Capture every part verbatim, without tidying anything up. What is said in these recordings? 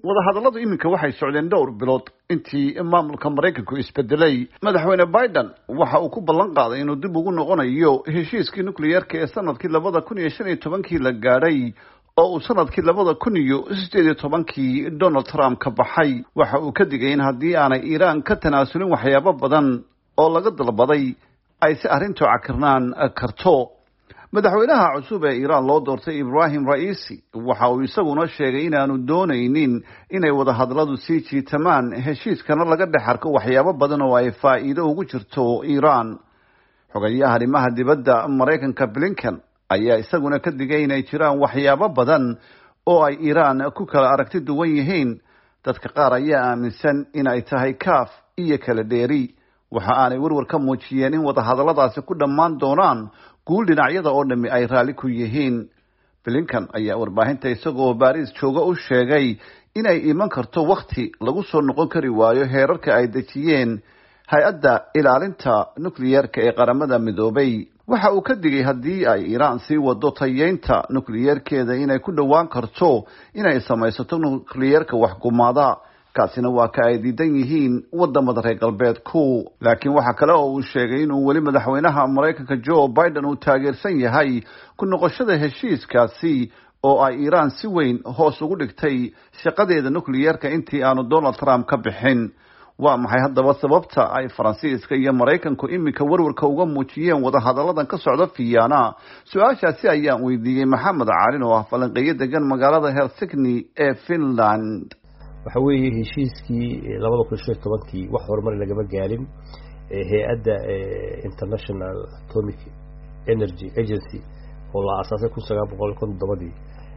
wadahadalladu iminka waxay socdeen dhowr bilood intii maamulka Mareykanku isbedelay. Madaxweyne Biden waxa uu ku ballan qaaday inuu dib ugu noqonayo heshiiskii nukliyeerka ee sanadkii labada kun iyo shan iyo tobankii la gaadhay oo uu sanadkii labada kun iyo siddeed iyo tobankii Donald Trump ka baxay. Waxa uu ka digay in haddii aanay Iiraan ka tanaasulin waxyaabo badan oo laga dalbaday ay si arrintu cakirnaan karto. madaxweynaha cusub ee Iiraan loo doortay Ibrahim Raisi waxa uu isaguna sheegay in aanu doonaynin inay wadahadalladu sii jiitamaan heshiiskana laga dhex arko waxyaabo badan oo ay faa'iido ugu jirto Iiraan. xogayaha arrimaha dibadda Mareykanka Blinken ayaa isaguna ka digay inay jiraan waxyaabo badan oo ay Iiraan ku kala aragti duwan yihiin. dadka qaar ayaa aaminsan in ay tahay kaaf iyo kala dheeri. waxa aanay warwar ka muujiyeen in wadahadalladaasi ku dhammaan doonaan guul dhinacyada oo dhami ay raali ku yihiin. Blinken ayaa warbaahinta isagoo Paris jooga u sheegay inay iman karto waqti lagu soo noqon kari waayo heerarka ay dejiyeen hay-adda ilaalinta nukliyeerka ee qaramada midoobay. waxa uu ka digay haddii ay Iiraan sii wado tayeynta nukliyeerkeeda inay ku dhowaan karto inay samaysato nukliyeerka wax gumaada. kaasina waa ka ay diidan yihiin wadamada reer galbeedku. laakiin waxa kale oo uu sheegay inuu weli madaxweynaha Mareykanka Joe Biden uu taageersan yahay ku noqoshada heshiiskaasi oo ay Iiraan si weyn hoos ugu dhigtay shaqadeeda nukliyeerka intii aanu Donald Trump ka bixin. waa maxay haddaba sababta ay Faransiiska iyo Mareykanku iminka warwarka uga muujiyeen wadahadalladan ka socda Vienna? su-aashaasi ayaan weydiiyey Maxamed Caalin oo ah falanqeeye degan magaalada Helsinki ee Finland. waxa weeye heshiiskii labada kun iyo tobankii wax horumar lagama gaarin. hay-adda International Atomic Energy Agency oo la aasaasay kun sagaal boqol iyo toddobadii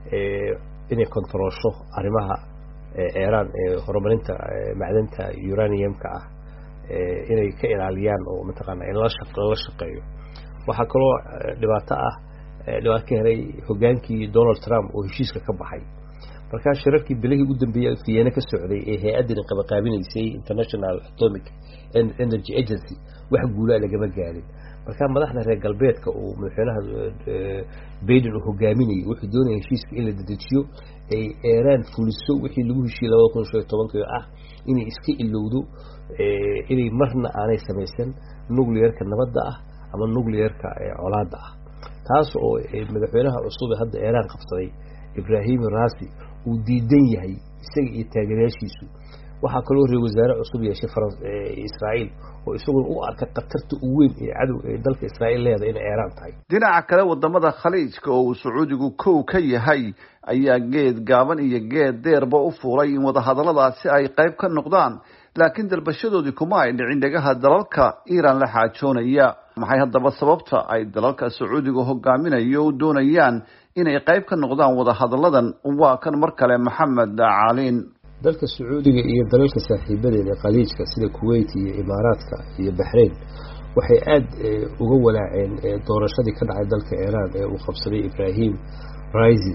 inay kontrolsho arrimaha Iiraan ee horumarinta macdanta uraniumka ah inay ka ilaaliyaan oo mataqaanaa in la shaqeeyo. waxaa kaloo dhibaato ah dhibaato ka helay hogaankii Donald Trump oo heshiiska ka baxay. marka shirarkii bilihii ugu dambeeyay Vienna ka socday ee hay-adda qabanqaabinaysay International Atomic Energy Agency wax guula lagama gaarin. marka madaxda reer galbeedka oo madaxweynaha Biden uu hogaaminayay wuxuu doonayay heshiiska in la dedejiyo ay Iiraan fuliso wixii lagu heshiiyay labada kun iyo tobankii ah inay iska ilowdo inay marna aanay samaysan nukliyeerka nabadda ah ama nukliyeerka colaadda ah. taas oo madaxweynaha cusub ee hadda Iiraan qabsaday Ibrahim Raisi uu diidan yahay isaga iyo taageerayaashiisu. waxa kaloo reer wasaare cusub yeeshay Israa'iil oo isagu u arka qatarta ugu weyn ee cadow ee dalka Israa'iil leedahay in Iiraan tahay. dhinaca kale wadamada Khaliijka oo Sacuudigu kow ka yahay ayaa geed gaaban iyo geed dheerba u fuulay in wadahadalladaasi ay qayb ka noqdaan. laakiin dalbashadoodii kuma ay dhicin dhagaha dalalka Iiraan la xaajoonaya. maxay haddaba sababta ay dalalka Sacuudiga hogaaminayo u doonayaan inay qayb ka noqdaan wadahadalladan? waa kan mar kale Maxamed Caalin. dalka Sacuudiga iyo dalalka saaxiibadeeda Khaliijka sida Kuwait iyo Imaaraadka iyo Bahrain waxay aad uga walaaceen doorashadii ka dhacay dalka Iiraan ee uu qabsaday Ibrahim Raisi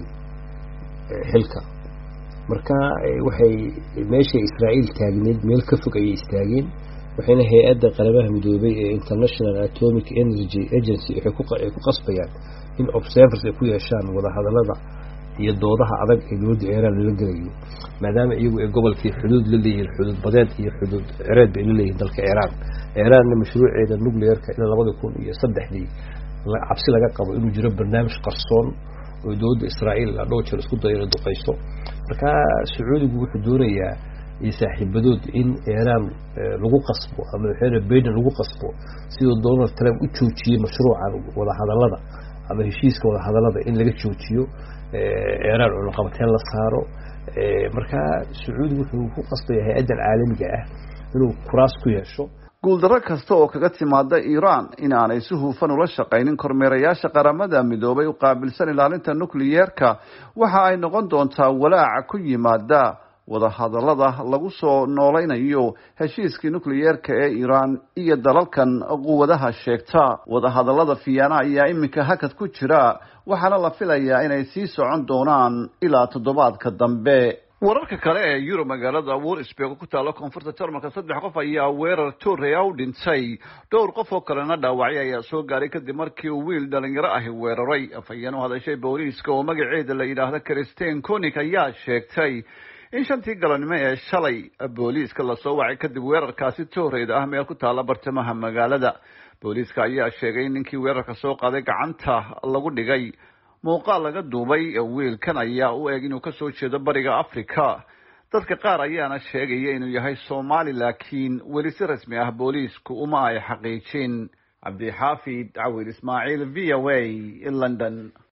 xilka. marka waxay meesha Israa'iil taagneed meel ka fog ay istaageen. waxayna hay-adda qaramada midoobay ee International Atomic Energy Agency waxay ku qasbayaan in observers ay ku yeeshaan wadahadallada iyo doodaha adag ee dowladda Iiraan la galayo maadaama iyagu ay gobolkii xuduud la leeyihiin xuduud badeed iyo xuduud cireed bay la leeyihiin dalka Iiraan. Iiraanna mashruuceeda nukliyeerka ilaa labada kun iyo saddexdii cabsi laga qabo inuu jiro barnaamij qarsoon oo dowladda Israa'iil la dhowr jeer isku dayay inay duqeyso. marka Sacuudigu wuxuu doonayaa iyo saaxiibadood in Iiraan lagu qasbo ama madaxweyne Biden lagu qasbo sidoo Donald Trump u joojiyay mashruuca wadahadallada ama heshiiska wadahadallada in laga joojiyo Iiraan oo qabateen la saaro. marka Sacuudigu wuxuu ku qasbay hay-adda caalamiga ah inuu kuraas ku yeesho. guuldarro kasta oo kaga timaada Iiraan in aanay si hufan ula shaqaynin kormeerayaasha qaramada midoobay u qaabilsan ilaalinta nukliyeerka waxa ay noqon doontaa walaac ku yimaada wadahadallada lagu soo nooleynayo heshiiskii nukliyeerka ee Iiraan iyo dalalkan quwadaha sheegta. wadahadallada Vienna ayaa iminka hakad ku jira waxaana la filayaa inay sii socon doonaan ilaa toddobaadka dambe. wararka kale ee Yurub magaalada Wolfsburg ku taalo koonfurta Jarmalka saddex qof ayaa weerar toorey u dhintay. dhowr qof oo kalena dhaawacyo ayaa soo gaaray kadib markii uu wiil dhalinyaro ahi weeraray. afhayeen u hadashay booliiska oo magaceeda la yidhaahdo Christine Koenig ayaa sheegtay in shantii galabnimo ee shalay booliiska lasoo wacay kadib weerarkaasi tooreyda ah meel ku taala bartamaha magaalada. booliiska ayaa sheegay in ninkii weerarka soo qaaday gacanta lagu dhigay. muuqaal laga duubay wiilkan ayaa u eg inuu kasoo jeedo bariga Afrika. dadka qaar ayaana sheegaya inuu yahay Soomaali, laakiin weli si rasmi ah booliisku uma ay xaqiijin. Cabdi Xaafid Cawil Ismaaciil, V O A, London.